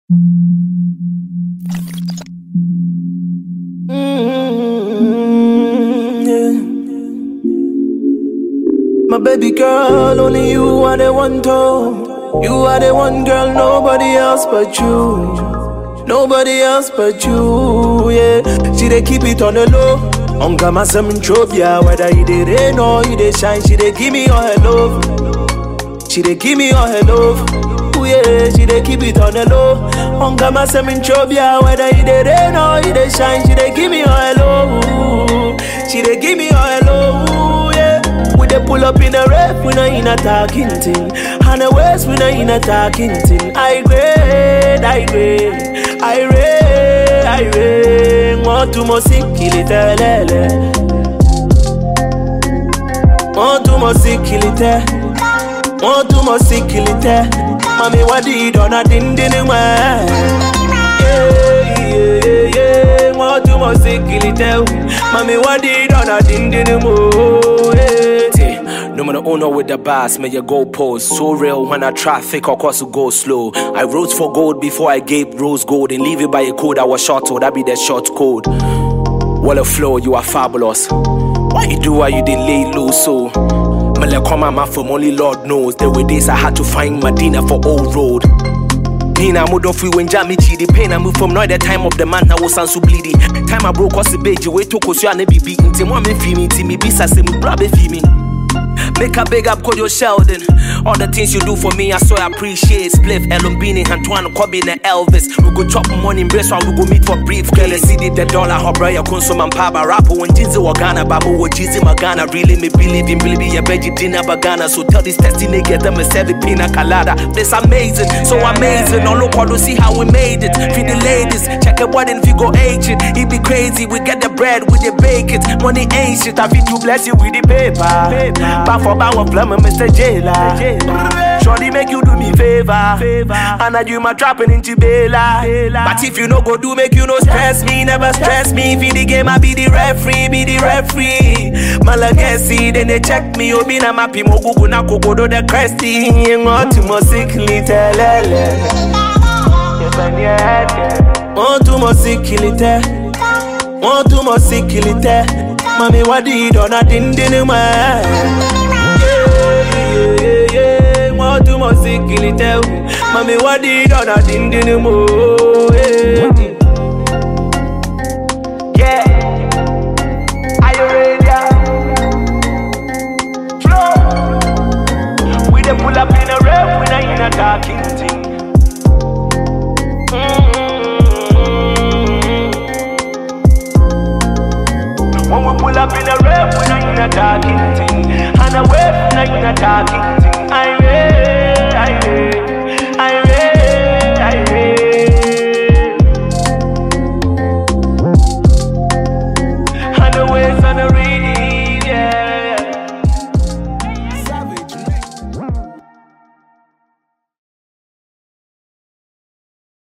My baby girl, only you are the one to. You are the one girl, nobody else but you. Nobody else but you, yeah. She dey keep it on the low. On Gamma Semintrobia, whether you dey rain or you dey shine, she dey give me all her love. She dey give me all her love. Ooh, yeah, she dey keep it on the low. On Gamma Semintrobia, whether you dey rain or you dey shine, she dey give me all her love. She dey give me all her love, yeah. We dey pull up in a rep, we not in a talking thing. And the waist, we not in a talking thing. I grade. Want to mo sikilite lele. Want to mo sikilite. Want to mo sikilite. Mami wadi dona din ma. Yeah. Want to mo sikilite. Mami wadi dona din mo. No man the owner with the bass, may your goal pose so real when I traffic or course to go slow. I wrote for gold before I gave rose gold and leave it by a code I was short to, that be the short code. What a flow, you are fabulous. Why you do why you did lay low so? Mele come my from only Lord knows. There were days I had to find Medina for old road. Pina moved on free when Jammy the pain I moved from now the time of the man I was so bleedy. Time I broke us the beige, way to cause you and be beaten. Tim one me feel me, Timmy Bisa say me brother feel me. Make a big up, call your Sheldon. All the things you do for me, I so appreciate. Spliff, Elumbini, Antoine, Cobbin, and Elvis. We go chop money in brace while we go meet for brief. Girl, see the dollar, hobra, your consume and paba. Rapper, when Jizzy Wagana, Babu, or Jizzy Magana. Really, me believe in Billy, a veggie dinner bagana. So tell this testy nigga, them a 7 pina colada. This amazing, so amazing. No look to see how we made it. Feed the ladies, check a wedding if you go agent. It be crazy, we get the bread, we the bake it. Money ain't shit, I feel to bless you with the paper. For Bow Plum and Mr. Jailer. Shorty make you do me favor. And I do my trapping into Bela. But if you no go do, make you no stress me. Never stress me. Feed the game, I be the referee. Malagesi, then they check me. Obina mapi mo gugu na kokodo the cresty. Want to mo sickly telele. Want to mo sickly te. Want to mo sickly te. Mami wadi dona din ma. Want to mo sikilite. Mami wadi dona din mo. Yeah. Are you ready? Flow. We dey pull up in a rep, we not in a talking thing. When we pull up in a rep, we not in a talking thing. And a wave, we not in a talking.